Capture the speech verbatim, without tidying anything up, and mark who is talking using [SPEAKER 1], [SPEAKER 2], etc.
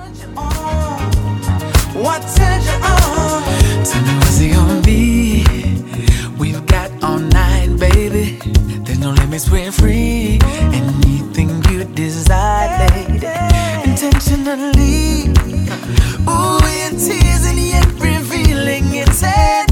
[SPEAKER 1] What turns you on?
[SPEAKER 2] Tell me what's it gonna be? We've got all night, baby. There's no limits, we're free. Anything you desire, lady, intentionally. Ooh, your tears and yet revealing it's head.